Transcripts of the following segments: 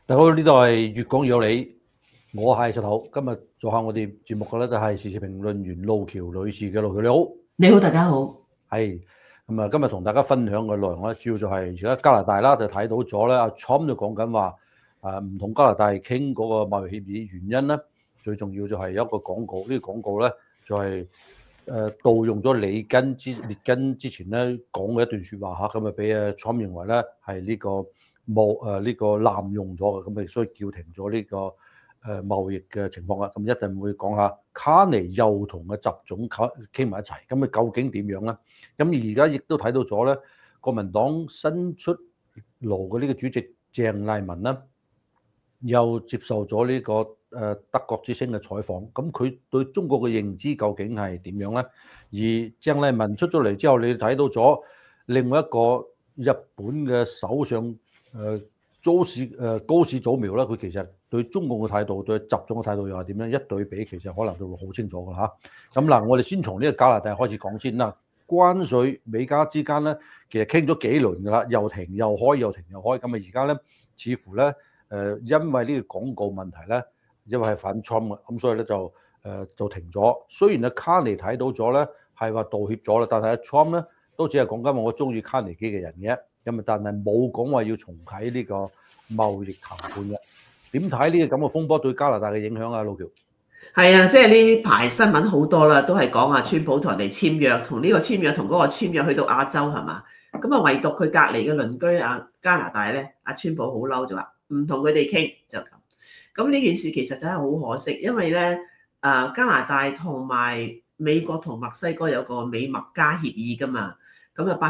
大家好，呢度係粵講有理，我係石頭。今日做下我哋節目嘅咧就係時事評論員路橋女士嘅。路橋你好。 你好，大家好。 係咁啊！今日同大家分享嘅內容咧，主要就係而家加拿大啦，就睇到咗咧，阿 Trump 就講緊話唔同加拿大傾嗰個貿易協議原因咧，最重要就係有一個廣告，呢個廣告咧就係盜用咗列根之前咧講嘅一段説話嚇，咁啊俾阿 Trump 認為咧係呢個呢個濫用咗嘅，咁啊所以叫停咗呢個貿易嘅情況啦。咁一定會講下卡尼又同阿習總傾埋一齊，咁啊究竟點樣咧？咁而家亦都睇到咗咧，國民黨新出爐嘅呢個主席鄭麗文咧，又接受咗呢個德國之聲嘅採訪。咁佢對中國嘅認知究竟係點樣咧？而鄭麗文出咗嚟之後，你睇到咗另外一個日本嘅首相高市早苗咧，佢其實對中國嘅態度、對習總嘅態度又係點樣？一對比其實可能就會好清楚㗎啦嚇。咁嗱，我哋先從呢個加拿大開始講先啦。關稅美加之間咧，其實傾咗幾輪㗎啦，又停又開，又停又開。咁啊，而家咧似乎咧因為呢個廣告問題咧，因為係反 Trump 嘅，咁所以咧就停咗。雖然阿卡尼睇到咗咧，係話道歉咗啦，但係阿 Trump 咧都只係講緊話我中意卡尼基嘅人嘅，咁啊，但係冇講話要重啟呢個貿易談判嘅。點睇呢個咁嘅風波對加拿大嘅影響啊？路橋係啊，即係呢排新聞好多啦，都係講啊，川普同人哋簽約，同呢個簽約同嗰個簽約去到亞洲係嘛？咁啊，唯獨佢隔離嘅鄰居啊加拿大咧，阿川普好嬲就話唔同佢哋傾就咁。咁呢件事其實真係好可惜，因為咧加拿大同埋美國同墨西哥有個美墨加協議㗎嘛，咁啊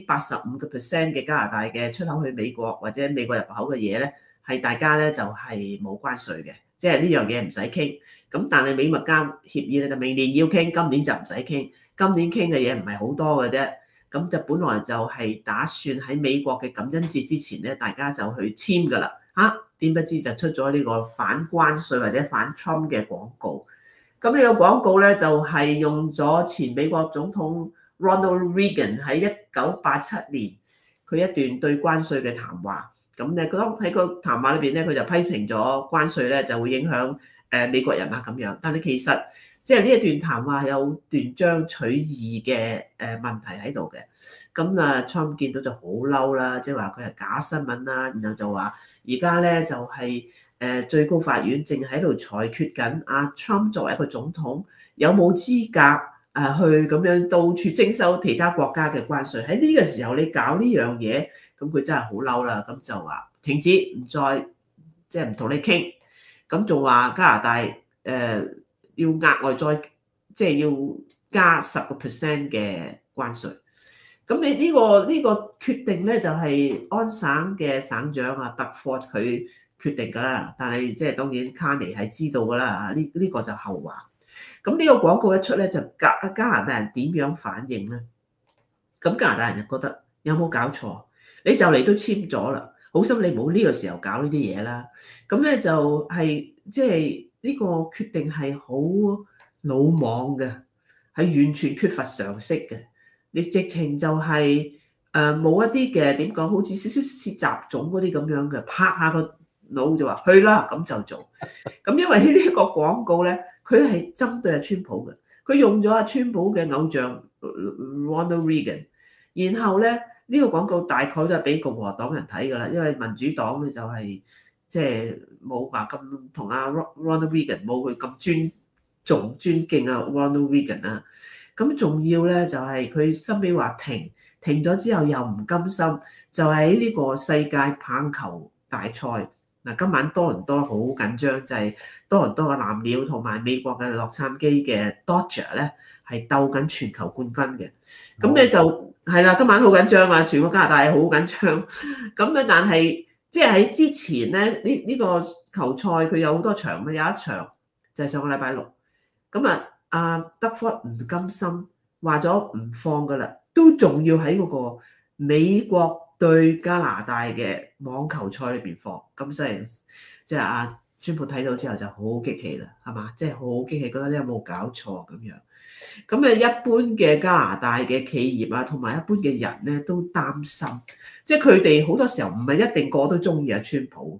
85%嘅加拿大嘅出口去美國或者美國入口嘅嘢咧，係大家咧就係冇關稅嘅，即係呢樣嘢唔使傾。咁但係美墨加協議咧就明年要傾，今年就唔使傾。今年傾嘅嘢唔係好多嘅啫，咁就本來就係打算喺美國嘅感恩節之前咧，大家就去簽㗎啦。點不知就出咗呢個反關稅或者反 Trump 嘅廣告。咁呢個廣告咧就係用咗前美國總統 Ronald Reagan 喺1987年佢一段對關稅嘅談話。咁咧喺個談話裏邊咧，佢就批評咗關稅咧就會影響美國人啊咁樣，但係其實即係呢一段談話有斷章取義嘅問題喺度嘅。咁啊 Trump 見到就好嬲啦，即係話佢係假新聞啦，然後就話而家咧就係最高法院正喺度裁決緊阿 Trump 作為一個總統有冇資格去咁樣到處徵收其他國家嘅關稅。喺呢個時候你搞呢樣嘢，咁佢真係好嬲啦，咁就話停止，唔再即係唔同你傾。咁仲話加拿大要額外再即係要加10% 嘅關稅。咁你呢個決定咧就係安省嘅省長啊特霍佢決定㗎啦。但係即係當然卡尼係知道㗎啦。呢個就後話。咁呢個廣告一出咧，就加拿大人點樣反應咧？咁加拿大人就覺得有冇搞錯？你就嚟都簽咗啦。好心你唔好呢個時候搞呢啲嘢啦，咁咧就係即係呢個決定係好魯莽嘅，係完全缺乏常識嘅。你直情就係冇一啲嘅點講，好似少少似習總嗰啲咁樣嘅，拍下個腦就話去啦，咁就做。咁因為呢個廣告咧，佢係針對阿川普嘅，佢用咗阿川普嘅偶像 Ronald Reagan， 然後咧。呢個廣告大概都係俾共和黨人睇㗎啦，因為民主黨咧就係即係冇話咁同阿 Ronald Reagan 冇佢咁尊敬阿 Ronald Reagan 啊。咁仲要咧就係佢收尾話停咗之後又唔甘心，就喺呢個世界棒球大賽嗱，今晚多倫多好緊張，就係多倫多嘅藍鳥同埋美國嘅洛杉磯嘅 Dodger 咧係鬥緊全球冠軍嘅，咁咧就。係啦，今晚好緊張啊！全個加拿大好緊張。咁咧，但係即係喺之前咧，呢個球賽佢有好多場，有一場就係上個禮拜六。咁啊，阿德福唔甘心，話咗唔放噶啦，都仲要喺嗰個美國對加拿大嘅網球賽裏邊放。咁所以即係阿川普睇到之後就好激氣啦，係嘛？即係好激氣，覺得你有冇搞錯咁樣。咁一般嘅加拿大嘅企業啊，同埋一般嘅人咧都擔心，即係佢哋好多時候唔係一定個個都中意阿川普，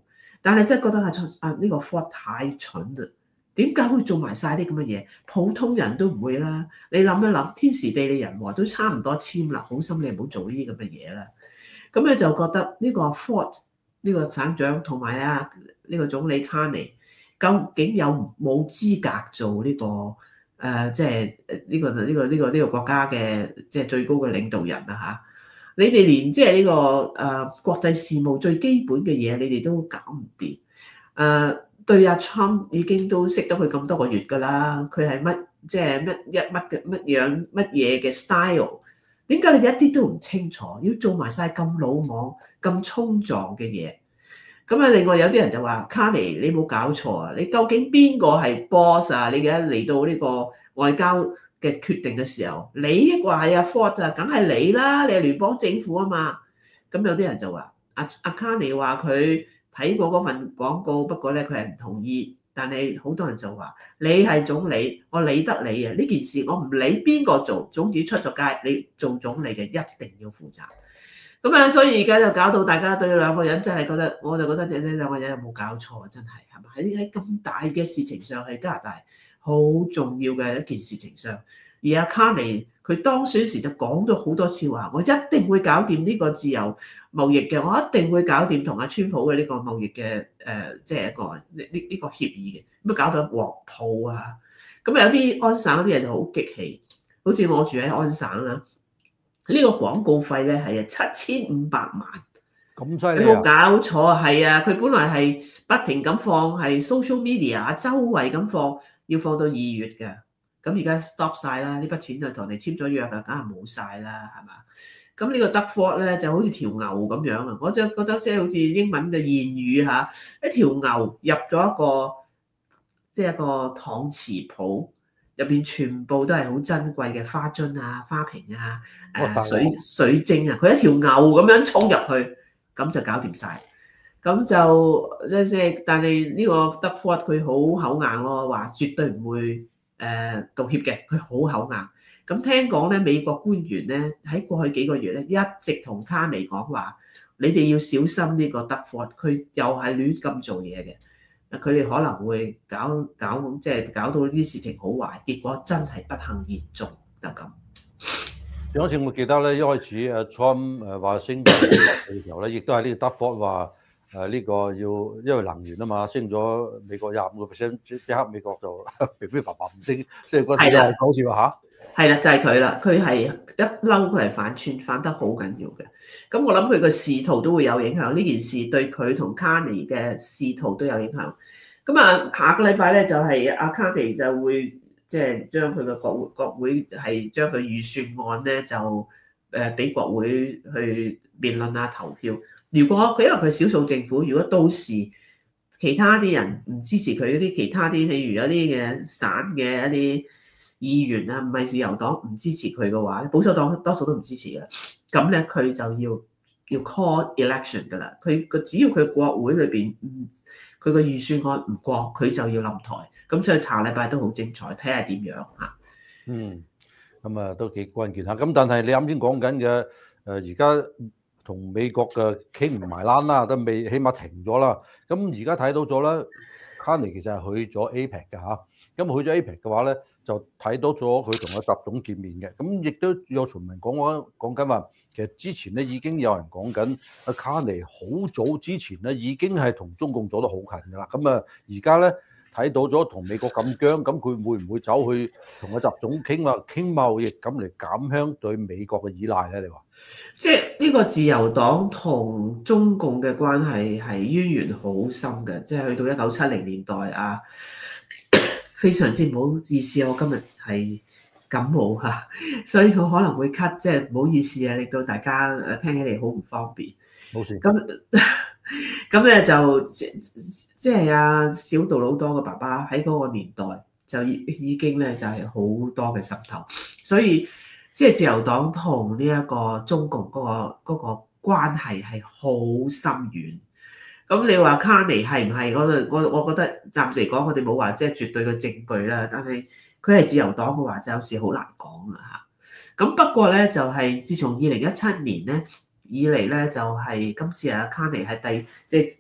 但係真係覺得呢個 Ford 太蠢啦，點解會做埋晒啲咁嘅嘢？普通人都唔會啦。你諗一諗，天時地利人和都差唔多簽啦，好心你唔好做呢啲咁嘅嘢啦。咁咧就覺得呢個 Ford 呢個省長同埋呢個總理 Carney 究竟有冇資格做呢個即係呢個國家嘅即係最高嘅領導人啊嚇？你哋連即係呢個國際事務最基本嘅嘢，你哋都搞唔掂。對阿 Trump 已經都識得佢咁多個月㗎啦，佢係即係乜嘢嘅 style？點解你哋一啲都唔清楚？要做埋晒咁魯莽、咁衝撞嘅嘢？咁啊，另外有啲人就話 Carney 你冇搞錯啊！你究竟邊個係 boss 啊？你而家嚟到呢個外交嘅決定嘅時候，你抑或係阿 Ford 啊？梗係你啦，你係聯邦政府啊嘛。咁有啲人就話阿 Carney 話佢睇過嗰份廣告，不過咧佢係唔同意。但係好多人就話你係總理，我理得你啊！呢件事我唔理邊個做，總之出咗街，你做總理嘅一定要負責。咁啊，所以而家就搞到大家對兩個人真係覺得，我就覺得呢兩個人有冇搞錯啊？真係係咪喺咁大嘅事情上係加拿大好重要嘅一件事情上，而阿 Carney 佢當選時就講咗好多次話，我一定會搞掂呢個自由貿易嘅，我一定會搞掂同阿川普嘅呢個貿易嘅即係一個呢個協議嘅，咁啊搞到鑊泡啊！咁有啲安省嗰啲人就好激氣，好似我住喺安省啦。呢個廣告費咧係7500萬， 咁犀利啊！ 你冇搞錯啊？係啊，佢本來係不停咁放，係 social media 周圍咁放，要放到2月嘅。咁而家 stop 晒啦，呢筆錢就同你簽咗約啊，梗係冇晒啦，係嘛？咁呢個 Doug Ford 咧就好似條牛咁樣啊，我就覺得即係好似英文嘅諺語嚇，一條牛入咗一個即係一個搪瓷鋪。入邊全部都係好珍貴嘅花樽啊、花瓶啊、水晶啊，佢一條牛咁樣衝入去，咁就搞掂晒。咁就即係，但係呢個 Doug Ford 佢好口硬咯，話絕對唔會道歉嘅，佢好口硬。咁聽講咧，美國官員咧喺過去幾個月咧一直同 Carney講話，你哋要小心呢個 Doug Ford，佢又係亂咁做嘢嘅。佢哋可能會搞到呢啲事情好壞，結果真係不幸嚴重就咁。 上一次我記得咧，一開始Trump 話升嘅時候咧，亦都係呢個 Doug Ford 話呢個要因為能源啊嘛，升咗美國25%，即刻美國就平平白白唔升，即係嗰時係講笑話嚇。 係啦，就係佢啦，佢係一嬲，佢係反串，反得好緊要嘅。咁我諗佢個仕途都會有影響，呢件事對佢同 Carney 嘅仕途都有影響。咁啊，下個禮拜咧就係阿 Carney就會即係將佢嘅國會係將佢預算案咧就俾國會去辯論啊投票。如果佢因為佢少數政府，如果到時其他啲人唔支持佢嗰啲其他啲，譬如有啲嘅省嘅一啲議員啊，唔係自由黨唔支持佢嘅話咧，保守黨多數都唔支持嘅。咁咧佢就要 call election 㗎啦。只要佢國會裏邊佢個預算案唔過，佢就要冧台。咁所以下禮拜都好精彩，睇下點樣嚇。 咁啊都幾關鍵嚇。咁但係你啱先講緊嘅而家同美國嘅傾唔埋欄啦，都未起碼停咗啦。咁而家睇到咗咧 Carney 其實係去咗 APEC 嘅嚇。咁去咗 APEC 嘅話咧，就睇到咗佢同阿習總見面嘅。咁亦都有傳聞講緊話，其實之前咧已經有人講緊阿 Carney 好早之前咧已經係同中共走得好近㗎啦。咁啊而家咧睇到咗同美國咁僵，咁佢會唔會走去同阿習總傾貿易咁嚟減輕對美國嘅依賴咧？你話即係呢個自由黨同中共嘅關係係淵源好深嘅，即係去到1970年代啊。非常之唔好意思，我今日係感冒嚇，所以佢可能會咳，即係唔好意思啊，令到大家聽起嚟好唔方便。 冇事。 咁咧就即係阿小杜魯多嘅爸爸喺嗰個年代就已經咧就係好多嘅滲透，所以即係自由黨同呢一個中共嗰個關係係好深遠。咁你話 Carney 係唔係？我覺得暫時嚟講，我哋冇話即係絕對嘅證據啦。但係佢係自由黨嘅話，就有時好難講啦嚇。咁不過咧，就係自從2017年咧以嚟咧，就係今次阿 Carney 係即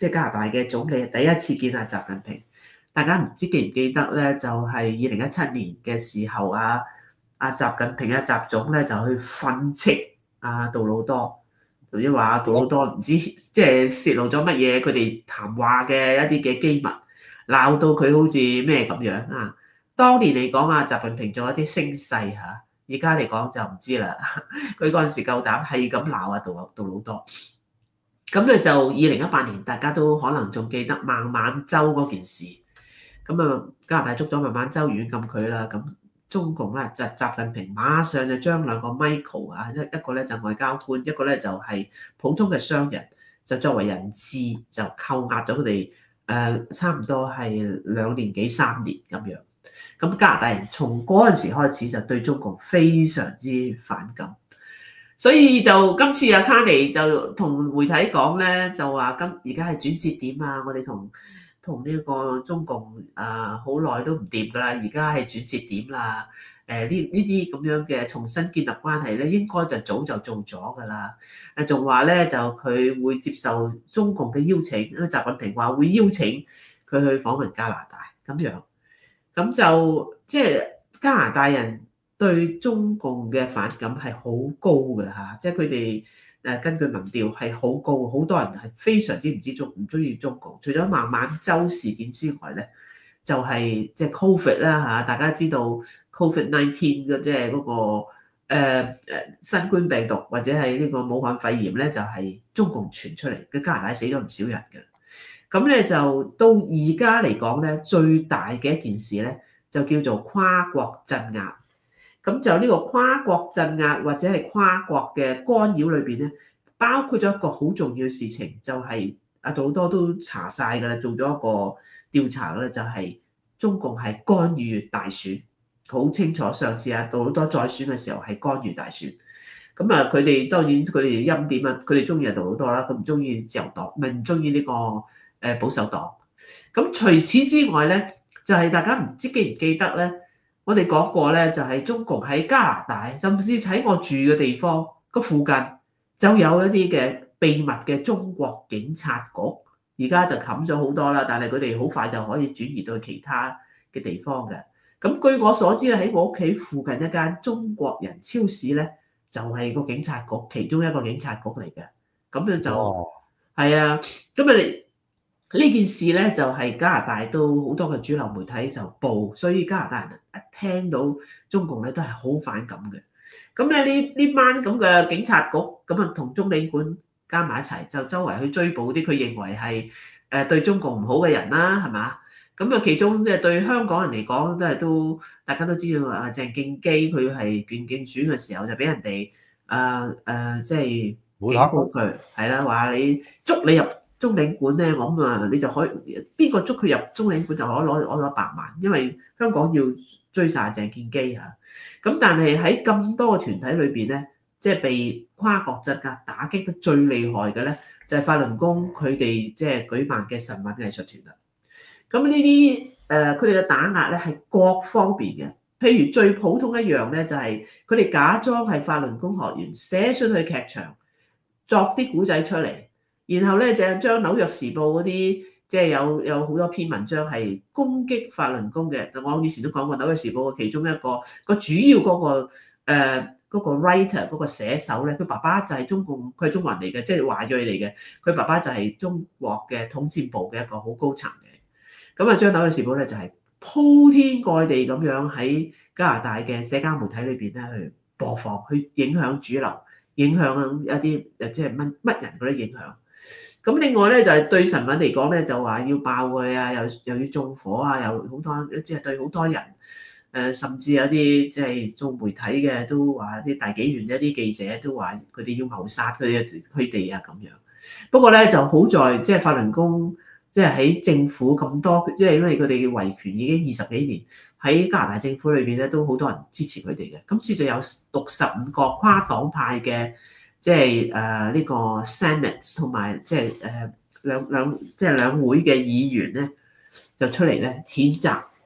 即係加拿大嘅總理第一次見阿習近平。大家唔知記唔記得咧？就係2017年嘅時候啊，阿習近平習總咧就去訓斥阿杜魯多，或者話杜魯多唔知即係泄露咗乜嘢佢哋談話嘅一啲嘅機密，鬧到佢好似咩咁樣啊！當年嚟講啊，習近平仲有啲聲勢嚇，而家嚟講就唔知啦。佢嗰陣時夠膽係咁鬧阿杜魯多。咁咧就2018年，大家都可能仲記得孟晚舟嗰件事。咁啊，加拿大捉咗孟晚舟軟禁佢啦。咁中共咧就習近平馬上就將兩個 Michael 啊，一個咧就外交官，一個咧就係普通嘅商人，就作為人質就扣押咗佢哋差唔多係2年幾3年咁樣。咁加拿大人從嗰陣時開始就對中共非常之反感。所以就今次阿卡尼就同媒體講咧，就話而家係轉折點啊！我哋同呢個中共好耐都唔掂噶啦，而家係轉折點啦。呢啲咁樣嘅重新建立關係咧，應該就早就做咗噶啦。仲話咧就佢會接受中共嘅邀請，因為習近平話會邀請佢去訪問加拿大咁樣。咁就即係加拿大人對中共嘅反感係好高嘅嚇，即係佢哋根據民調係好高，好多人係非常之唔中意中共。除咗孟晚舟事件之外咧，就係即係 Covid 啦嚇，大家知道 Covid-19 嘅即係嗰個新冠病毒或者係呢個武漢肺炎咧，就係中共傳出嚟嘅。加拿大死咗唔少人嘅。咁咧就到而家嚟講咧，最大嘅一件事咧就叫做跨國鎮壓。咁就呢個跨國鎮壓或者係跨國嘅干擾裏邊咧，包括咗一個好重要嘅事情，就係阿杜魯多都查晒㗎啦，做咗一個調查咧，就係中共係干預大選，好清楚。上次阿杜魯多再選嘅時候係干預大選。咁啊，佢哋當然佢哋欽點啊，佢哋中意阿杜魯多啦，佢唔中意自由黨，唔中意呢個保守黨。咁除此之外咧，就係大家唔知記唔記得咧？我哋講過咧，就係中共喺加拿大，甚至喺我住嘅地方個附近，就有一啲嘅秘密嘅中國警察局。而家就冚咗好多啦，但係佢哋好快就可以轉移到其他嘅地方嘅。咁據我所知咧，喺我屋企附近一間中國人超市咧，就係個警察局其中一個警察局嚟嘅。咁樣就係啊，咁啊呢件事咧就係加拿大都好多嘅主流媒體就報，所以加拿大人一聽到中共咧都係好反感嘅。咁咧呢班咁嘅警察局咁啊同中領館加埋一齊，就周圍去追捕啲佢認為係對中共唔好嘅人啦，係嘛？咁啊其中即係對香港人嚟講都大家都知道啊，鄭敬基佢係競選嘅時候就俾人哋即係警告佢係啦，話你捉你入中領館咧，咁啊，你就可以邊個捉佢入中領館就可以攞100萬，因為香港要追殺鄭建基嚇。咁但係喺咁多個團體裏邊咧，即係被跨國鎮壓打擊得最厲害嘅咧，就係法輪功佢哋即係舉辦嘅神韻藝術團啦。咁呢啲佢哋嘅打壓咧係各方面嘅，譬如最普通一樣咧，就係佢哋假裝係法輪功學員，寫信去劇場作啲古仔出嚟。然後咧就將紐約時報嗰啲即係有好多篇文章係攻擊法輪功嘅。我以前都講過紐約時報嘅其中一個主要嗰個 writer 嗰個寫手咧，佢爸爸就係佢係中國人嚟嘅，即係華裔嚟嘅。佢爸爸就係中國嘅統戰部嘅一個好高層嘅。咁啊，將紐約時報咧就係鋪天蓋地咁樣喺加拿大嘅社交媒體裏邊咧去播放，去影響主流，影響一啲即係乜人嗰啲影響。咁另外咧就係對神韻嚟講咧，就話要爆佢啊，又要縱火啊，又好多即係對好多人甚至有啲即係做媒體嘅都話啲大紀元一啲記者都話佢哋要謀殺佢哋啊咁樣。不過咧就好在即係法輪功即係喺政府咁多，即係因為佢哋嘅維權已經20幾年，喺加拿大政府裏邊咧都好多人支持佢哋嘅。今次就有65個跨黨派嘅。即係呢個 Senate 同埋即係兩會嘅議員咧，就出嚟咧譴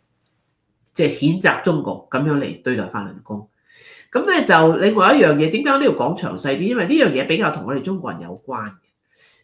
責中共咁樣嚟對待法輪功。咁咧就另外一樣嘢，點解我呢度講詳細啲？因為呢樣嘢比較同我哋中國人有關嘅。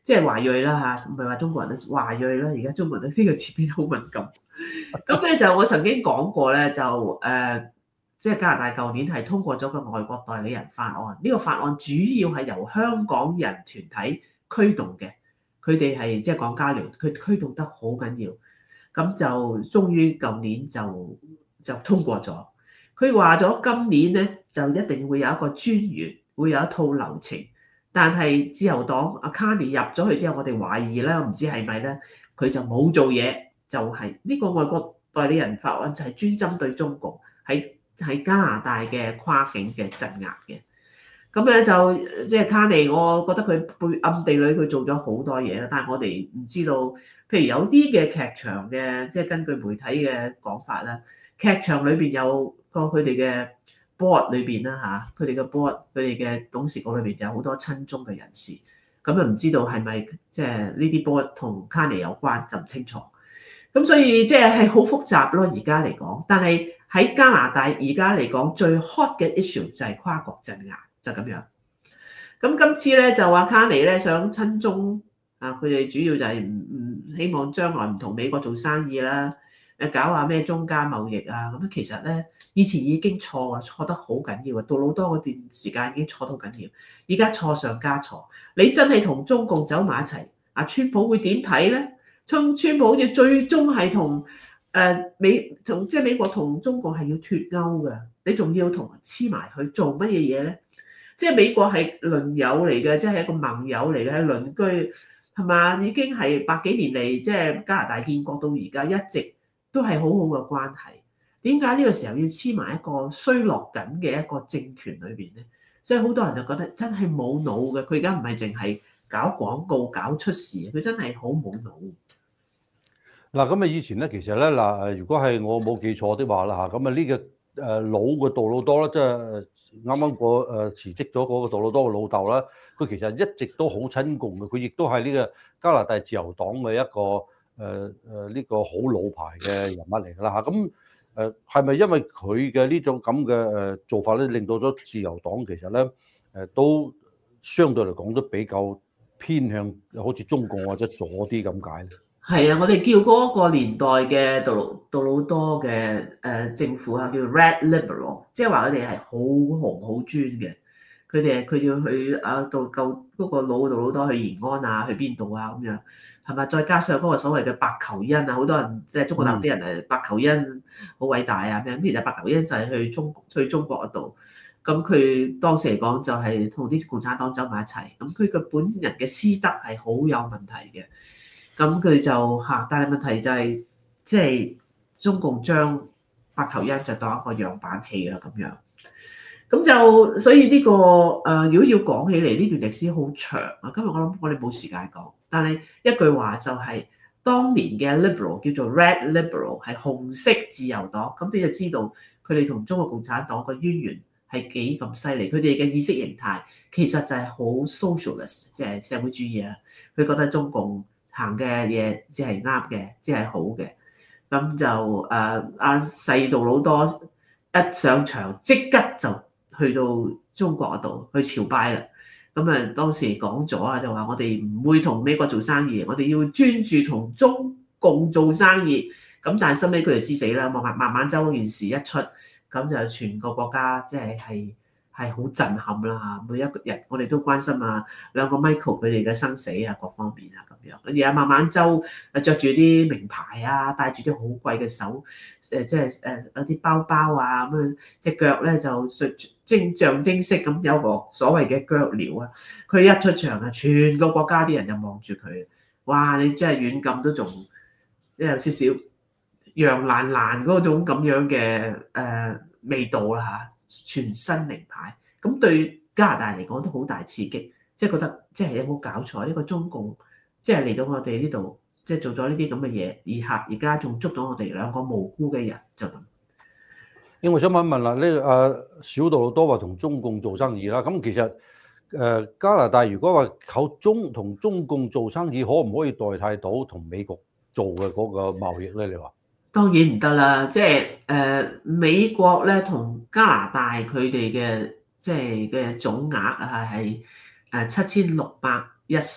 即係華裔啦嚇，唔係話中國人啦，華裔啦，而家中國人呢個詞變得好敏感。咁咧就我曾經講過咧，即係加拿大舊年係通過咗個外國代理人法案。呢個法案主要係由香港人團體驅動嘅，佢哋係即係港加聯，佢驅動得好緊要。咁就終於舊年就通過咗。佢話咗今年咧就一定會有一個專員，會有一套流程。但係自由黨阿 Carney 入咗去之後，我哋懷疑啦，唔知係咪咧，佢就冇做嘢，就係呢個外國代理人法案就係專針對中共喺加拿大嘅跨境嘅鎮壓嘅。咁咧就即係 Carney，我覺得佢暗地裏佢做咗好多嘢啦，但係我哋唔知道，譬如有啲嘅劇場嘅，即係根據媒體嘅講法啦，劇場裏邊有個佢哋嘅board 裏邊啦嚇，佢哋嘅 board，佢哋嘅董事局裏邊有好多親中嘅人士，咁就唔知道係咪即係呢啲 board 同 Carney 有關就唔清楚。咁所以即係好複雜咯，而家嚟講。但係喺加拿大而家嚟講，最 hot 嘅 issue 就係跨國鎮壓，就咁樣。咁今次咧就話 Carney 咧想親中啊，佢哋主要就係唔希望將來唔同美國做生意啦，搞下咩中加貿易啊。咁其實咧以前已經錯啊，錯得好緊要啊，杜魯多嗰段時間已經錯得好緊要，而家錯上加錯。你真係同中共走埋一齊，阿川普會點睇咧？川普好似最終係同美國同中國係要脫鈎嘅，你仲要同黐埋去做乜嘢嘢咧？即係美國係鄰友嚟嘅，即係一個盟友嚟嘅，係鄰居係嘛？已經係百幾年嚟，即係加拿大建國到而家一直都係好好嘅關係。點解呢個時候要黐埋一個衰落緊嘅一個政權裏邊咧？所以好多人就覺得真係冇腦嘅。佢而家唔係淨係搞廣告搞出事，佢真係好冇腦。 嗱，咁啊以前咧，其實咧嗱，如果係我冇記錯的話啦嚇，咁啊呢個老嘅杜魯多咧，即係啱啱辭職咗嗰個杜魯多嘅老豆啦，佢其實一直都好親共嘅，佢亦都係呢個加拿大自由黨嘅一個呢個好老牌嘅人物嚟㗎啦嚇。咁係咪因為佢嘅呢種咁嘅做法咧，令到咗自由黨其實咧都相對嚟講都比較偏向好似中共或者左啲咁解咧？ 係啊，我哋叫嗰個年代嘅杜魯多嘅政府啊，叫 Red Liberal， 即係話佢哋係好紅好專嘅。佢要去到救嗰個老杜魯多去延安啊，去邊度啊咁樣，係咪？再加上嗰個所謂嘅白求恩啊，好多人即係中國大陸啲人白求恩好偉大啊咩？咁其實白求恩就係去中國嗰度，咁佢當時嚟講就係同啲共產黨走埋一齊，咁佢個本人嘅師德係好有問題嘅。咁佢就但係問題就係，即係中共將白求恩就當一個樣板戲啦咁樣。咁就所以呢個如果要講起嚟，呢段歷史好長啊。今日我諗我哋冇時間講，但係一句話就係，當年嘅 Liberal 叫做 Red Liberal 係紅色自由黨，咁你就知道佢哋同中國共產黨嘅淵源係幾咁犀利。佢哋嘅意識形態其實就係好 socialist， 即係社會主義啊。佢覺得中共行嘅嘢只係啱嘅，只係好嘅。咁就細杜魯多一上場即刻就去到中國嗰度去朝拜啦。咁當時講咗啊，就話我哋唔會同美國做生意，我哋要專注同中共做生意。咁但係收尾佢就知死啦。孟晚舟嗰件事一出，咁就全個國家即係好震撼啦嚇！每一個人我哋都關心兩個 Michael 佢哋嘅生死啊，各方面啊咁樣。跟住孟晚舟着住啲名牌啊，戴住啲好貴嘅手即係有啲包包啊咁樣，隻腳咧就象徵式咁有個所謂嘅腳鐐啊。佢一出場啊，全個國家啲人就望住佢，哇！你真係軟禁都仲即係有少少楊蘭蘭嗰種咁樣嘅味道啦嚇。全新名牌，咁對加拿大嚟講都好大刺激，即係覺得即係有冇搞錯？呢個中共即係嚟到我哋呢度，即係做咗呢啲咁嘅嘢，而家仲捉到我哋兩個無辜嘅人就咁。 因為我想問一問啦，呢小杜魯多話同中共做生意啦，咁其實加拿大如果話靠同中共做生意，可唔可以代替到同美國做嘅嗰個貿易咧？你話？當然唔得啦，即係美國咧同加拿大佢哋嘅即係嘅總額係7610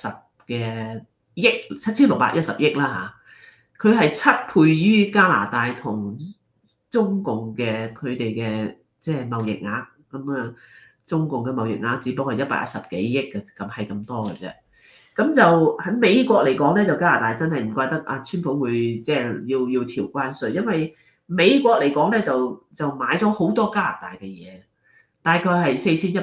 嘅億7610億啦嚇，佢係7倍於加拿大同中共嘅佢哋嘅即係貿易額，咁啊中共嘅貿易額只不過係110幾億嘅，咁係咁多嘅啫。咁就喺美國嚟講咧，就加拿大真係唔怪得阿川普會即係要調關稅，因為美國嚟講咧就買咗好多加拿大嘅嘢，大概係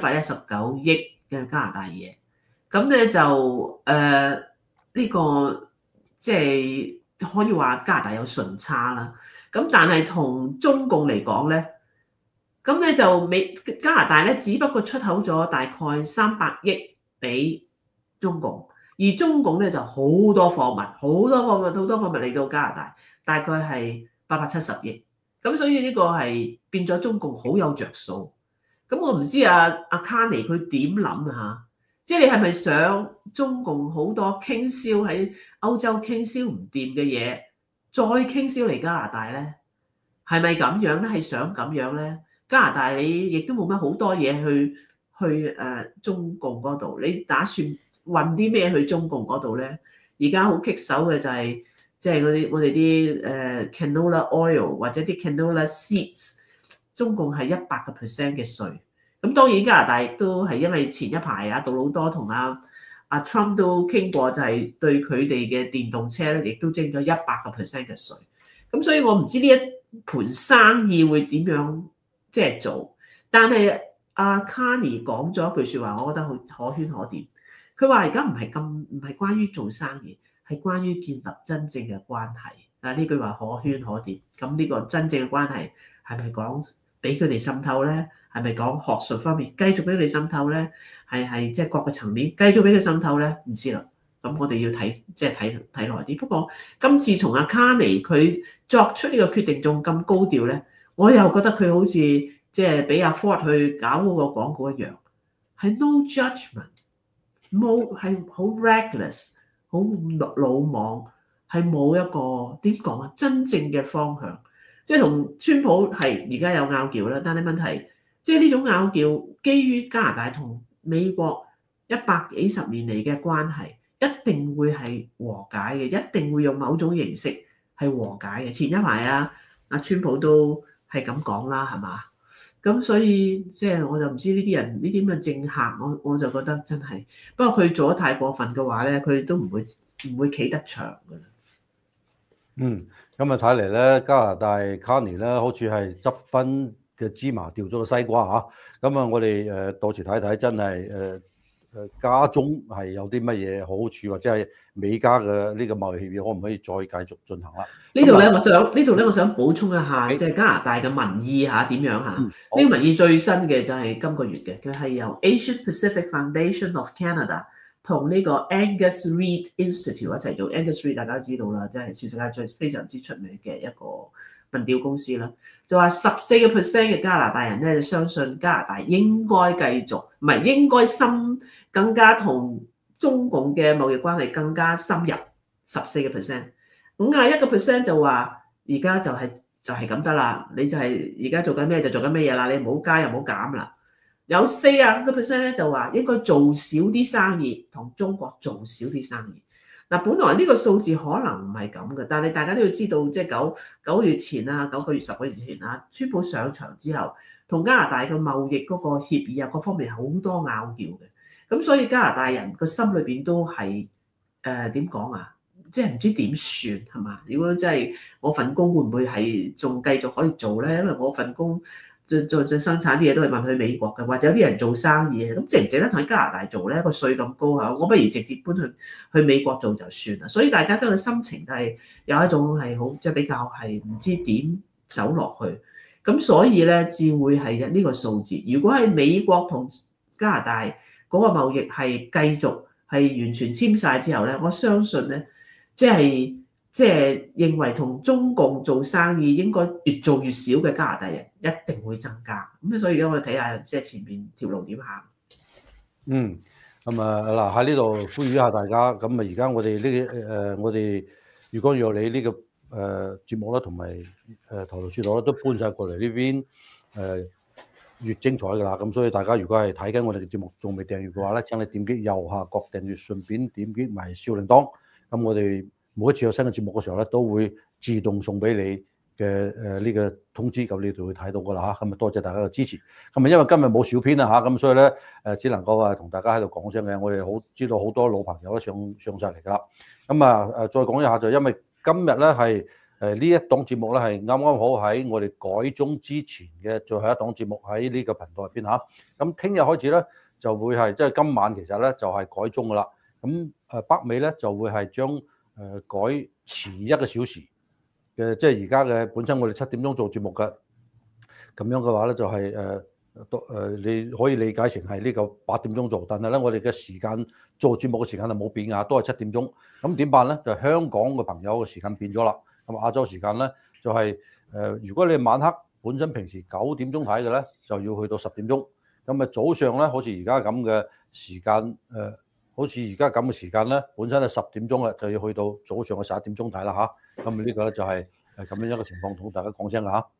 4119億嘅加拿大嘢。咁咧就呢個即係可以話加拿大有順差啦。咁但係同中共嚟講咧，咁咧就加拿大咧只不過出口咗大概300億俾中共。而中共咧就好多貨物嚟到加拿大，大概係870億，咁所以呢個係變咗中共好有着數。咁我唔知阿卡尼佢點諗啊？即係你係咪想中共好多傾銷喺歐洲傾銷唔掂嘅嘢，再傾銷嚟加拿大咧？係咪咁樣咧？係想咁樣咧？加拿大你亦都冇乜好多嘢去中共嗰度，你打算運啲咩去中共嗰度咧？而家好棘手嘅就係即係我哋啲canola oil 或者啲 canola seeds， 中共係100% 嘅稅。咁當然加拿大亦都係因為前一排杜魯多同阿 Trump 都傾過，就係對佢哋嘅電動車咧，亦都徵咗100% 嘅稅。咁所以我唔知呢一盤生意會點樣即係做，但係阿 Carney 講咗一句説話，我覺得好可圈可點。佢話而家唔係關於做生意，係關於建立真正嘅關係。呢句話可圈可點。咁呢個真正嘅關係係咪講俾佢哋滲透咧？係咪講學術方面繼續俾佢哋滲透咧？係即係各個層面繼續俾佢滲透咧？唔知啦。咁我哋要睇耐啲。不過今次從阿 Carney 佢作出呢個決定仲咁高調咧，我又覺得佢好似即係俾阿 Ford 去搞嗰個廣告一樣，係 no judgment。冇係好 reckless， 好魯莽，係冇一個點講啊，真正嘅方向。即係同川普係而家有拗撬啦，但係問題即係呢種拗撬基於加拿大同美國100幾十年嚟嘅關係，一定會係和解嘅，一定會用某種形式係和解嘅。前一排阿川普都係咁講啦，係嘛？咁所以即係我就唔知呢啲人呢啲咁嘅政客，我就覺得真係，不過佢做得太過分嘅話咧，佢都唔會企得長㗎啦。 咁啊睇嚟咧，加拿大 Carney 咧，好似係執分嘅芝麻掉咗個西瓜嚇。咁啊，我哋到時睇睇，真係加中係有啲乜嘢好處，或者係美加嘅呢個貿易協議可唔可以再繼續進行啦？ 呢度咧，我想補充一下，即係加拿大嘅民意嚇點樣嚇？呢個民意最新嘅就係今個月嘅，佢係由 Asian Pacific Foundation of Canada 同呢個 Angus Reid Institute 一齊做。Angus Reid 大家都知道啦，即係全世界非常之出名嘅一個民調公司啦。就話14% 嘅加拿大人咧，相信加拿大應該繼續，唔係應該更加同中共嘅貿易關係更加深入。14%。51% 就話而家就係咁得啦，你就係而家做緊咩就做緊咩嘢啦，你唔好加又唔好減啦。有45% 咧就話應該做少啲生意，同中國做少啲生意。嗱，本來呢個數字可能唔係咁嘅，但係大家都要知道，即係9月前啊，9個月、10個月前啊，川普上場之後，同加拿大嘅貿易嗰個協議啊，各方面好多拗撬嘅。咁所以加拿大人個心裏邊都係點講啊？即係唔知點算係嘛？如果真係我份工會唔會係仲繼續可以做咧？因為我份工再生產啲嘢都係運去美國嘅，或者有啲人做生意嘅，咁值唔值得喺加拿大做咧？個稅咁高嚇，我不如直接搬去美國做就算啦。所以大家都嘅心情都係有一種係好即係比較係唔知點走落去。咁所以咧，至會係呢個數字。如果係美國同加拿大嗰個貿易係繼續係完全簽晒之後咧，我相信咧。即係認為同中共做生意應該越做越少嘅加拿大人一定會增加，咁所以而家我哋睇下即係前面條路點行。 咁嗱喺呢度呼籲一下大家，咁而家我哋如果有你呢個節目啦，同埋頭條書道都搬晒過嚟呢邊越精彩㗎啦。咁所以大家如果係睇緊我哋嘅節目仲未訂閱嘅話咧，請你點擊右下角訂閱，順便點擊埋小鈴鐺。咁我哋每一次有新嘅節目嘅時候咧，都會自動送俾你嘅呢個通知，咁你哋會睇到㗎啦嚇。咁啊多謝大家嘅支持。咁啊因為今日冇小編啦嚇，咁所以咧只能夠同大家喺度講聲嘅。我哋知道好多老朋友都上晒嚟㗎啦。咁啊再講一下，就因為今日咧係呢一檔節目咧係啱啱好喺我哋改中之前嘅最後一檔節目喺呢個頻道入邊嚇。咁聽日開始咧就會係即係今晚其實咧就係改中㗎啦。咁北美咧就會係將改遲1個小時嘅，即係而家嘅本身我哋7點鐘做節目嘅，咁樣嘅話咧就係你可以理解成係呢個8點鐘做，但係咧我哋嘅時間做節目嘅時間係冇變㗎，都係7點鐘。咁點辦咧？就香港嘅朋友嘅時間變咗啦。咁亞洲時間咧就係如果你晚黑本身平時9點鐘睇嘅咧，就要去到10點鐘。咁啊早上咧，好似而家咁嘅時間好似而家咁嘅時間咧，本身係10點鐘嘅，就要去到早上嘅11點鐘睇啦嚇。咁呢個咧就係咁樣一個情況，同大家講聲嚇。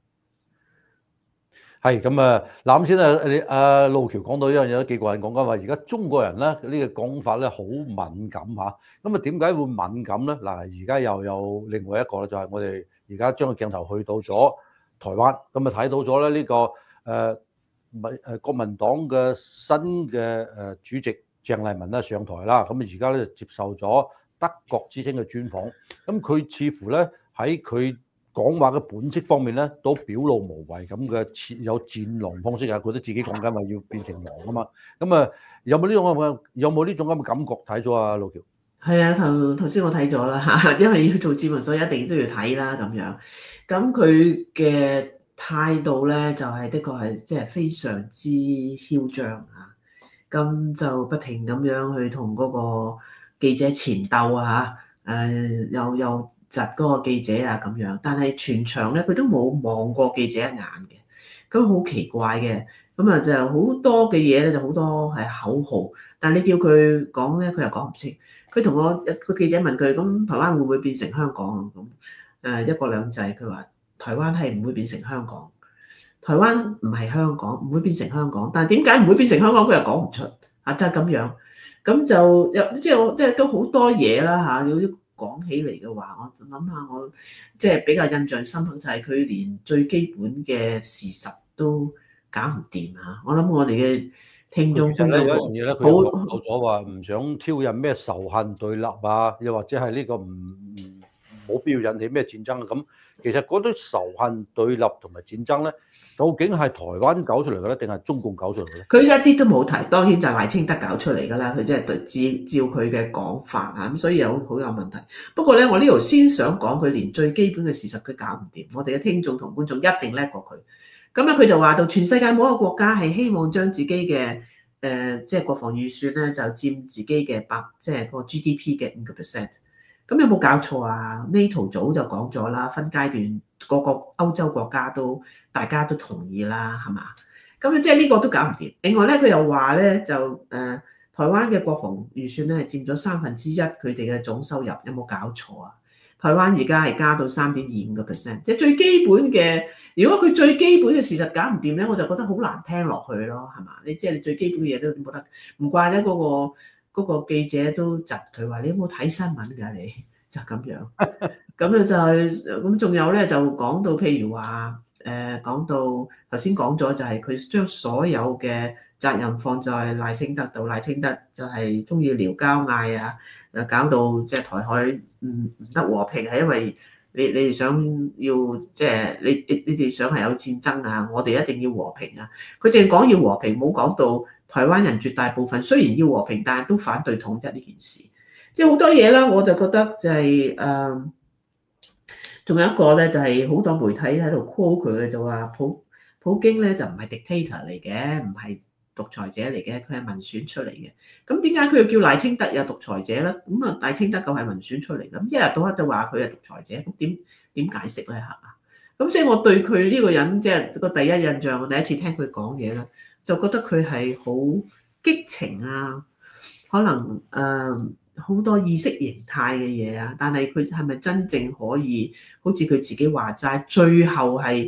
係咁啊！嗱咁先啊，路橋講到一樣嘢都幾過癮，講緊話而家中國人咧呢個講法咧好敏感嚇。咁啊點解會敏感咧？嗱，而家又有另外一個咧，就係我哋而家將個鏡頭去到咗台灣，咁啊睇到咗咧呢個國民黨嘅新嘅主席鄭麗文咧上台啦。咁啊而家咧就接受咗德國之聲嘅專訪，咁佢似乎咧喺佢講話嘅本質方面咧，都表露無遺咁嘅，有戰狼方式啊！佢都自己講緊話要變成狼啊嘛。咁啊，有冇呢種咁嘅感覺睇咗啊？路橋係啊，頭先我睇咗啦嚇，因為要做節目，所以一定都要睇啦咁樣。咁佢嘅態度咧，就係的確係即係非常之囂張啊！咁就不停咁樣去同嗰個記者纏鬥啊嚇，又窒嗰個記者啊咁樣，但係全場咧佢都冇望過記者一眼嘅，咁好奇怪嘅。咁啊就好多嘅嘢咧，就好多係口號，但係你叫佢講咧，佢又講唔清。佢同個記者問佢：咁台灣會唔會變成香港啊？咁一國兩制，佢話台灣係唔會變成香港，台灣唔係香港，唔會變成香港。但係點解唔會變成香港？佢又講唔出啊！就係咁樣，咁就即係都好多嘢啦嚇。要講起嚟嘅話，我諗下我即係比較印象深刻就係佢連最基本嘅事實都搞唔掂嚇。我諗我哋嘅聽眾觀眾有一樣嘢咧，佢講到咗話唔想挑釁咩仇恨對立啊，又或者係呢個冇必要引起咩戰爭啊。咁其實嗰啲仇恨對立同埋戰爭咧，究竟係台灣搞出嚟嘅咧，定係中共搞出嚟嘅咧？ 佢一啲都冇提，當然就係賴清德搞出嚟㗎啦。佢即係照佢嘅講法啊，咁所以好有問題。不過咧，我呢度先想講佢連最基本嘅事實佢搞唔掂，我哋嘅聽眾同觀眾一定叻過佢。咁咧，佢就話到全世界冇一個國家係希望將自己嘅即係國防預算咧就佔自己嘅即係個 GDP 嘅5%。咁有冇搞錯啊？呢圖早就講咗啦，分階段個歐洲國家大家都同意啦，係嘛？咁即係呢個都搞唔掂。另外咧，佢又話咧就台灣嘅國防預算咧係佔咗1/3佢哋嘅總收入，有冇搞錯啊？台灣而家係加到3.25%，即係最基本嘅。如果佢最基本嘅事實搞唔掂咧，我就覺得好難聽落去咯，係嘛？你即係你最基本嘅嘢都冇得，唔怪咧嗰個記者都窒佢話：你有冇睇新聞㗎？你就咁樣。咁咧就係咁，仲有咧就講到譬如話講到頭先講咗，就係佢將所有嘅責任放在賴清德度，賴清德就係中意撩交嗌啊，搞到即係台海唔得和平，係因為你哋想要即係你哋想係有戰爭啊，我哋一定要和平啊。佢淨係講要和平，冇講到台灣人絕大部分雖然要和平，但係都反對統一呢件事。即係好多嘢啦，我就覺得就係仲有一個咧，就係好多媒體喺度 call 佢嘅，就話普京咧就唔係 dictator 嚟嘅，唔係獨裁者嚟嘅，佢係民選出嚟嘅。咁點解佢又叫賴清德有獨裁者咧？咁啊，賴清德就係民選出嚟，咁一日到黑就話佢係獨裁者，咁點解釋咧嚇？咁所以我對佢呢個人即係個第一印象，我第一次聽佢講嘢咧，就覺得佢係好激情啊，可能好多意識形態嘅嘢啊，但係佢係咪真正可以好似佢自己話齋，最後係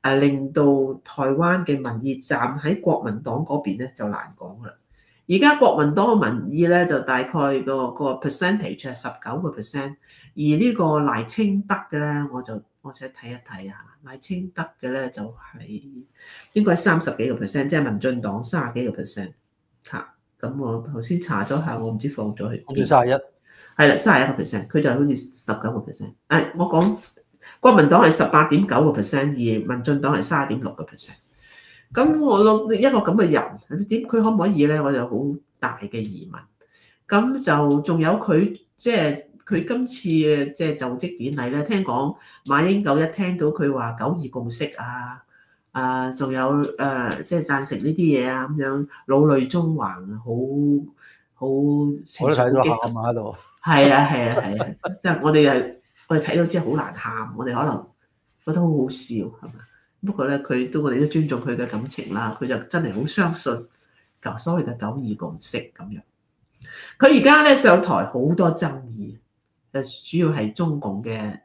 令到台灣嘅民意站喺國民黨嗰邊咧就難講啦。而家國民黨嘅民意咧就大概個 percentage 係19%，而呢個賴清德嘅咧我再睇一睇啊，賴清德嘅咧就係應該係30幾個 percent， 即係民進黨30幾個 percent 嚇。咁我頭先查咗下，我唔知放咗去。 好似31， 係啦，31%，佢就好似19%。我講國民黨係18.9%，而民進黨係30.6%。咁我諗一個咁嘅人，點佢可唔可以咧？我就好大嘅疑問。咁就仲有佢即係佢今次嘅即係就職典禮咧，聽講馬英九一聽到佢話9·2共識啊，仲有即係贊成呢啲嘢啊，咁樣老淚縱橫，好情緒激動喺度。 係啊，即係我哋睇到即係好難喊，我哋可能覺得好好笑係嘛？不過咧，我哋都尊重佢嘅感情啦。佢就真係好相信所謂嘅9·2共識咁樣。佢而家咧上台好多爭議，就主要係中共嘅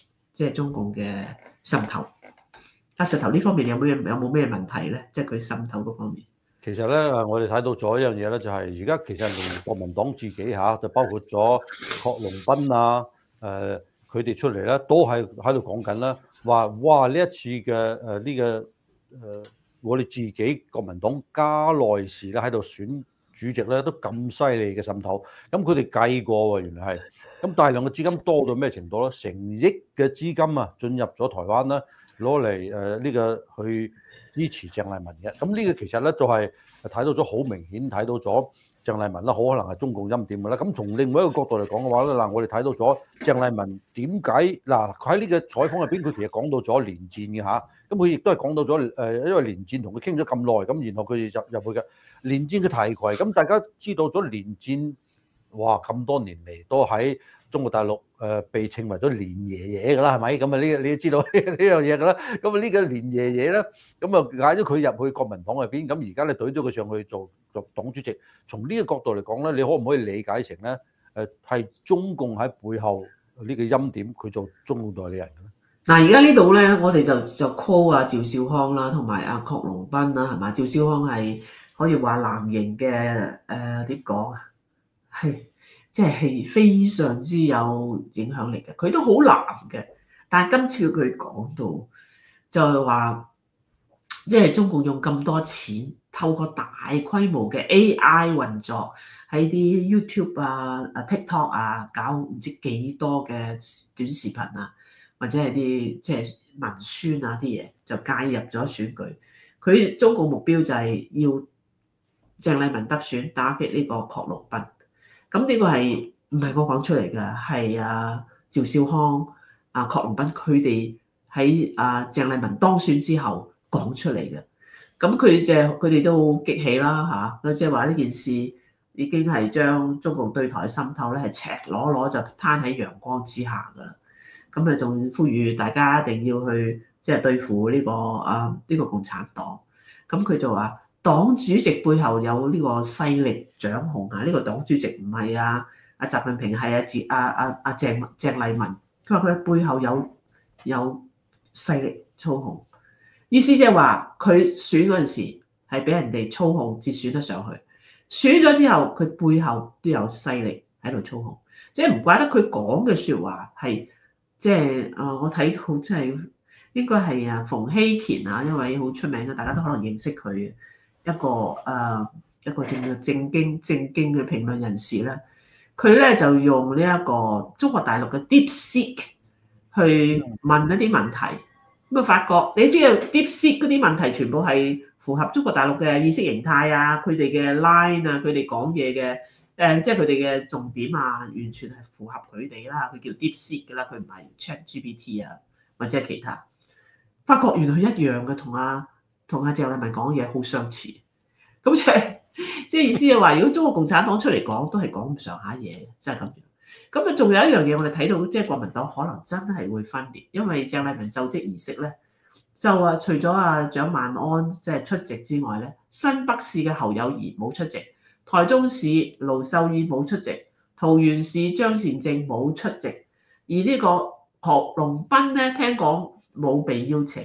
滲透。石頭呢方面有冇咩問題咧？即係佢滲透嗰方面。 其實咧，我哋睇到咗一樣嘢咧，就係而家其實連國民黨自己就包括咗郝龍斌啊，佢哋出嚟咧都係喺度講緊啦，話哇呢一次嘅我哋自己國民黨加內士咧喺度選主席咧都咁犀利嘅滲透，咁佢哋計過喎，原來係咁大量嘅資金多到咩程度咧？成億嘅資金啊進入咗台灣啦，攞嚟呢個去支持鄭麗文嘅。咁呢個其實咧就係睇到咗好明顯睇到咗鄭麗文啦，好可能係中共欽點嘅啦。咁從另外一個角度嚟講嘅話咧，嗱我哋睇到咗鄭麗文點解嗱佢喺呢個採訪入邊，佢其實講到咗連戰嘅嚇，咁佢亦都係講到咗因為連戰同佢傾咗咁耐，咁然後佢哋入去嘅連戰嘅提攜，咁大家知道咗連戰，哇咁多年嚟都喺中國大陸被稱為咗連爺爺㗎啦，係咪？咁啊你都知道呢樣嘢㗎啦。咁啊呢個連爺爺咧，咁啊嗌咗佢入去國民黨入邊，咁而家你懟咗佢上去做黨主席。從呢個角度嚟講咧，你可唔可以理解成咧係中共喺背後呢個欽點，佢做中共代理人嘅咧？ 嗱，而家呢度咧，我哋就 call 啊趙少康啦，同埋阿郝龍斌啦，係嘛？趙少康係可以話藍營嘅點講啊？即係非常之有影響力嘅，佢都好藍嘅。但係今次佢講到就係話，即係中共用咁多錢，透過大規模嘅 AI 運作喺啲 YouTube 啊、TikTok 啊，搞唔知幾多嘅短視頻啊，或者係啲即係文宣啊啲嘢，就介入咗選舉。佢中共目標就係要鄭麗文得選，打擊呢個郝龍斌。咁呢個係唔係我講出嚟嘅？係趙少康、郝龍斌佢哋喺鄭麗文當選之後講出嚟嘅。咁佢哋都好激氣啦嚇，即係話呢件事已經係將中共對台嘅滲透咧係赤裸裸就攤喺陽光之下㗎啦。咁啊仲呼籲大家一定要去即係對付呢個共產黨。咁佢就話，黨主席背後有呢個勢力掌控啊！呢個黨主席唔係習近平，係鄭麗文。佢話佢背後有勢力操控，意思即係話佢選嗰陣時係俾人哋操控至選得上去，選咗之後佢背後都有勢力喺度操控，即係唔怪得佢講嘅説話係即係我睇到即係應該係馮睎乾啊，一位好出名嘅，大家都可能認識佢嘅。一個正經嘅評論人士咧，佢咧就用呢一個中國大陸嘅 DeepSeek 去問一啲問題，咁啊發覺你知道 DeepSeek 嗰啲問題全部係符合中國大陸嘅意識形態啊，佢哋嘅 line 啊，佢哋講嘢嘅即係佢哋嘅重點啊，完全係符合佢哋啦。佢叫 DeepSeek 㗎啦，佢唔係 ChatGPT 啊或者係其他。發覺原來佢一樣嘅，同阿鄭麗文講嘢好相似，咁即係意思係話，如果中國共產黨出嚟講，都係講唔上下嘢，即係咁樣。咁啊，仲有一樣嘢我哋睇到，即係國民黨可能真係會分裂，因為鄭麗文就職儀式咧，就除咗蔣萬安即係出席之外咧，新北市嘅侯友宜冇出席，台中市盧秀燕冇出席，桃園市張善政冇出席，而呢個郝龍斌咧聽講冇被邀請。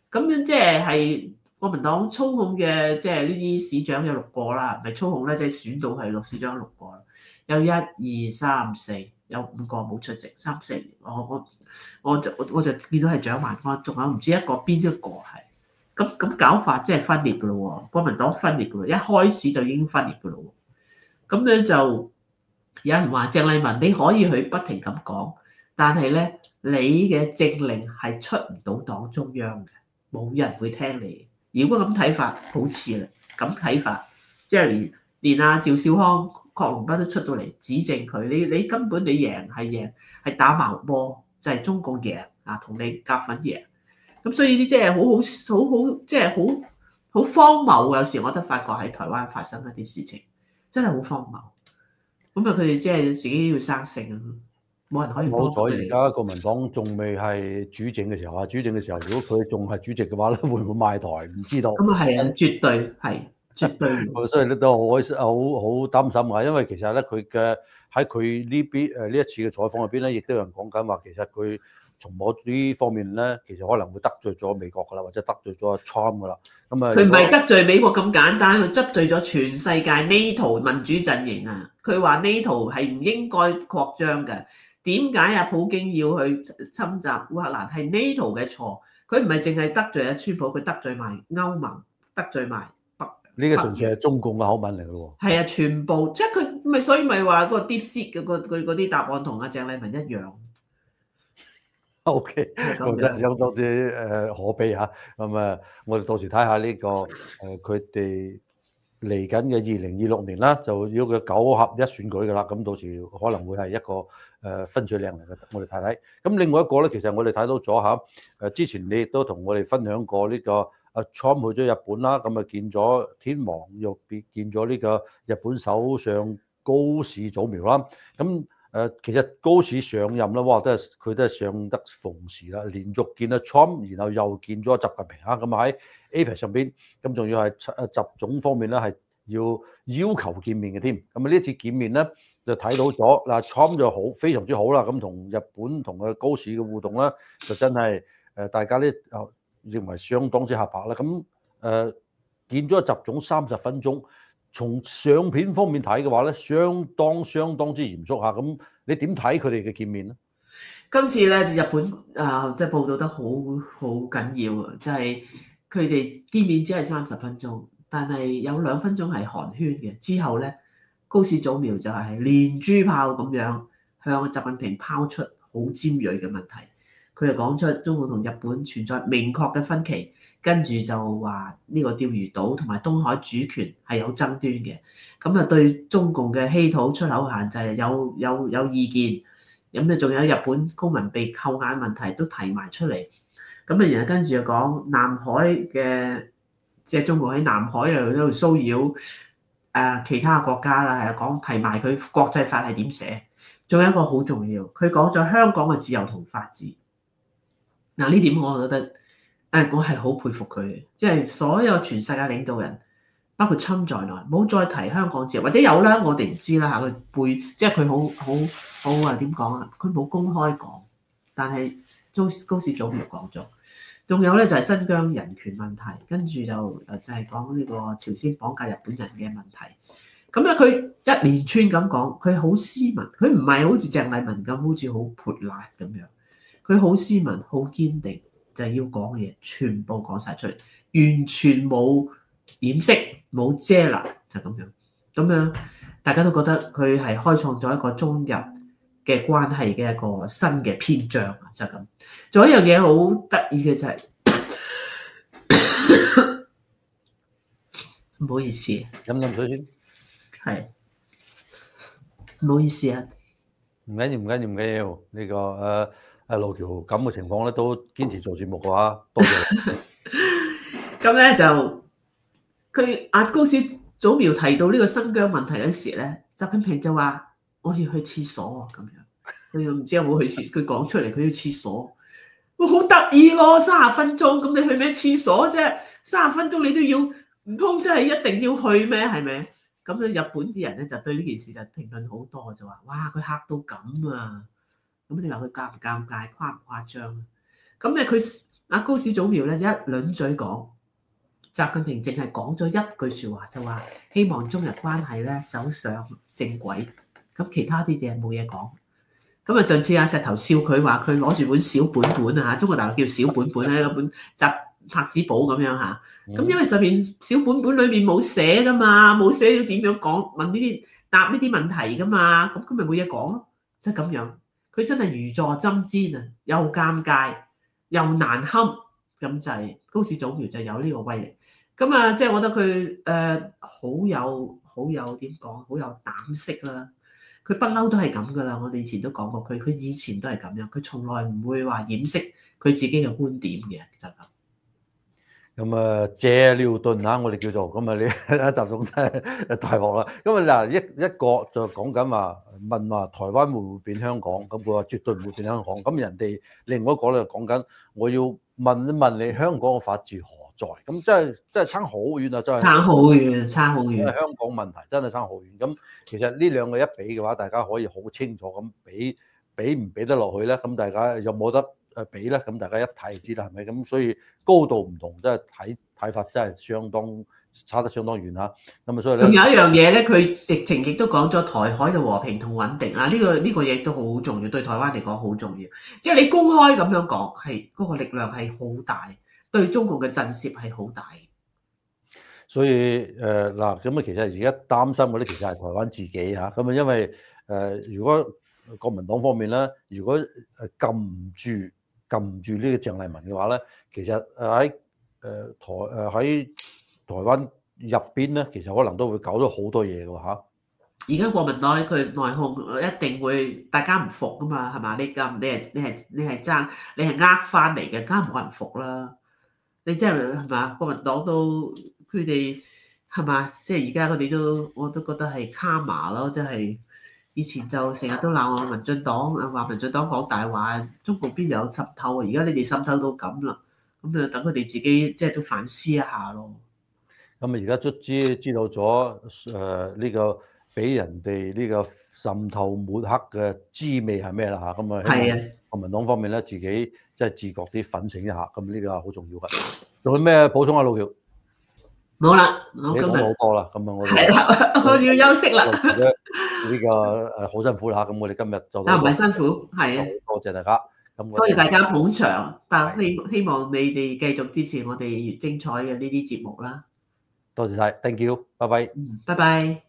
咁樣即係國民黨操控嘅，即係呢啲市長有6個啦，唔係操控咧，即係選到係市長6個啦，有1、2、3、4，有5個冇出席，3、4，我就見到係蔣萬安，仲有唔知邊一個係，咁搞法即係分裂㗎咯喎，國民黨分裂㗎咯，一開始就已經分裂㗎咯喎，咁樣就有人話鄭麗文你可以去不停咁講，但係咧你嘅政令係出唔到黨中央嘅，冇人會聽你。如果咁睇法，好似啦，咁睇法，即係連阿趙少康、郝龍斌都出到嚟指證佢，你根本你贏係打矛波，就係中共贏啊，同你夾份贏。咁所以呢啲即係好即係好荒謬。有時我都發覺喺台灣發生一啲事情，真係好荒謬。咁啊，佢哋即係自己要生性，冇人可以幫好彩佢哋。 而家國民黨仲未係主政嘅時候啊，主政嘅時候，如果佢仲係主席嘅話咧，會唔會賣台？唔知道。 咁啊係啊，絕對係，絕對會。 所以咧都好擔心啊，因為其實咧佢嘅喺佢呢邊呢一次嘅採訪入邊咧，亦都有人講緊話，其實佢從某呢方面咧，其實可能會得罪咗美國噶啦，或者得罪咗阿 Trump 噶啦。咁啊， 佢唔係得罪美國咁簡單，佢得罪咗全世界 NATO 民主陣營啊！佢話 NATO 係唔應該擴張嘅。點解啊？普京要去侵襲烏克蘭係 NATO 嘅錯，佢唔係淨係得罪阿川普，佢得罪埋歐盟，得罪埋北。 呢個純粹係中共嘅口吻嚟嘅咯喎。 係啊，全部即係佢咪所以咪話嗰個 DeepSeek 嗰啲答案同阿鄭麗文一樣。 O.K. 咁真係相當之可悲嚇。咁啊，我哋到時睇下呢個佢哋嚟緊嘅2026年啦，就要個9合1選舉㗎啦。咁到時可能會係一個分水嶺嚟嘅，我哋睇睇。咁另外一個咧，其實我哋睇到咗嚇之前你亦都同我哋分享過呢個阿 Trump 去咗日本啦，咁啊見咗天皇，又見咗呢個日本首相高市早苗啦。咁其實高市上任啦，哇，佢都係上得逢時啦，連續見阿 Trump，然後又見咗習近平啊，咁喺 APEC 上邊，咁仲要係習總方面咧係要求見面嘅添。咁啊呢一次見面咧就睇到咗嗱 Trump 就好非常之好啦，咁同日本同個高市嘅互動咧就真係大家咧認為相當之合拍啦。咁見咗習總30分鐘。從相片方面睇嘅話咧，相當之嚴肅嚇。咁你點睇佢哋嘅見面咧？ 今次咧日本即係報道得好緊要啊！即係佢哋見面只係30分鐘，但係有2分鐘係寒暄嘅。之後咧，高市早苗就係連珠炮咁樣向習近平拋出好尖鋭嘅問題。佢就講出中國同日本存在明確嘅分歧。跟住就話呢個釣魚島同埋東海主權係有爭端嘅，咁啊對中共嘅稀土出口限制有意見，咁啊仲有日本公民被扣押問題都提埋出嚟，咁啊然後跟住就講南海嘅即係中國喺南海又喺度騷擾其他國家啦，係講提埋佢國際法係點寫，仲有一個好重要，佢講咗香港嘅自由同法治，嗱呢點我覺得。我係好佩服佢嘅，即係所有全世界領導人，包括侵在內，冇再提香港自由，或者有啦，我哋唔知啦嚇。佢背即係佢好點講啊？佢冇公開講，但係高市早苗講咗。仲有咧就係新疆人權問題，跟住就係講呢個朝鮮綁架日本人嘅問題。咁咧佢一連串咁講，佢好斯文，佢唔係好似鄭麗文咁好似好潑辣咁樣，佢好斯文，好堅定。就係要講嘅嘢，全部講晒出嚟，完全冇掩飾、冇遮攔，就咁樣。咁樣大家都覺得佢係開創咗一個中日嘅關係嘅一個新嘅篇章啊！就咁。仲有一樣嘢好得意嘅就係，唔好意思， 飲水先。 係，唔好意思啊。 唔緊要，呢個阿路橋咁嘅情況咧，都堅持做節目嘅話，多謝你。 咁咧就佢阿高市早苗提到呢個新疆問題嗰時咧，習近平就話我要去廁所啊咁樣，佢又唔知有冇去廁，佢講出嚟佢要廁所，好得意咯，30分鐘，咁你去咩廁所啫？30分鐘你都要，唔通真係一定要去咩？係咪？咁咧日本啲人咧就對呢件事就評論好多，就話哇佢嚇到咁啊！咁你話佢尷唔尷尬，誇唔誇張？咁咧佢阿高市早苗咧一輪嘴講，習近平淨係講咗一句説話，就話希望中日關係咧走上正軌，咁其他啲嘢冇嘢講。咁啊，上次阿石頭笑佢話佢攞住本小本本啊，中國大陸叫小本本咧，嗰本拍子簿咁樣嚇。咁因為上面小本本裏面冇寫噶嘛，冇寫要點樣講問呢啲答呢啲問題噶嘛，咁佢咪冇嘢講咯，即係咁樣。佢真係如坐針氈啊，又尷尬又難堪，咁就係高市早苗就有呢個威力。咁啊，即係我覺得佢好有點講，好有膽識啦。佢不嬲都係咁噶啦，我哋以前都講過佢以前都係咁樣，佢從來唔會話掩飾佢自己嘅觀點嘅，就咁。 咁啊，借尿遁嚇，我哋叫做咁啊，你習總真係大鑊啦。咁啊嗱，一個就講緊話問話台灣會唔會變香港，咁佢話絕對唔會變香港。咁人哋另外一個咧講緊，我要問一問你香港嘅法治何在？咁真係差好遠啊！真係差好遠，差好遠。 香港問題真係差好遠。咁其實呢兩個一比嘅話，大家可以好清楚咁比唔比得落去咧？咁大家有冇得比咧？咁大家一睇就知啦，係咪？咁所以高度唔同，真係睇法真係差得相當遠嚇。咁啊，所以咧， 仲有一樣嘢咧，佢直情亦都講咗台海嘅和平同穩定啊！呢個嘢都好重要，對台灣嚟講好重要。即係你公開咁樣講，係嗰個力量係好大，對中共嘅震懾係好大。 所以嗱，咁啊，其實而家擔心嗰啲其實係台灣自己嚇。咁啊，因為如果國民黨方面咧，如果撳唔住呢個鄭麗文嘅話咧，其實喺台灣入邊咧，其實可能都會搞咗好多嘢嘅喎嚇。 而家國民黨佢內訌一定會大家唔服噶嘛，係嘛？你係爭，你係呃翻嚟嘅，梗係冇人服啦。你即係嘛？國民黨都佢哋係嘛？即係而家佢哋我都覺得係卡麻咯，即係以前就成日都鬧我民進黨，話民進黨講大話，中共邊有滲透啊？而家你哋滲透到咁啦，咁就等佢哋自己即係都反思一下咯。 咁啊，而家卒之知道咗呢個俾人哋呢個滲透抹黑嘅滋味係咩啦嚇？咁啊，希望國民黨方面咧自己即係自覺啲反省一下，咁呢個好重要嘅。仲有咩補充啊，老喬？ 冇啦， 你講咗好多啦，咁啊， 係啦，我要休息啦。 呢個好辛苦啦，咁我哋今日就唔係辛苦，係啊， 多謝大家。 多謝大家捧場，但希望你哋繼續支持我哋精彩嘅呢啲節目啦。 多謝晒 ，thank you，拜拜。 拜拜。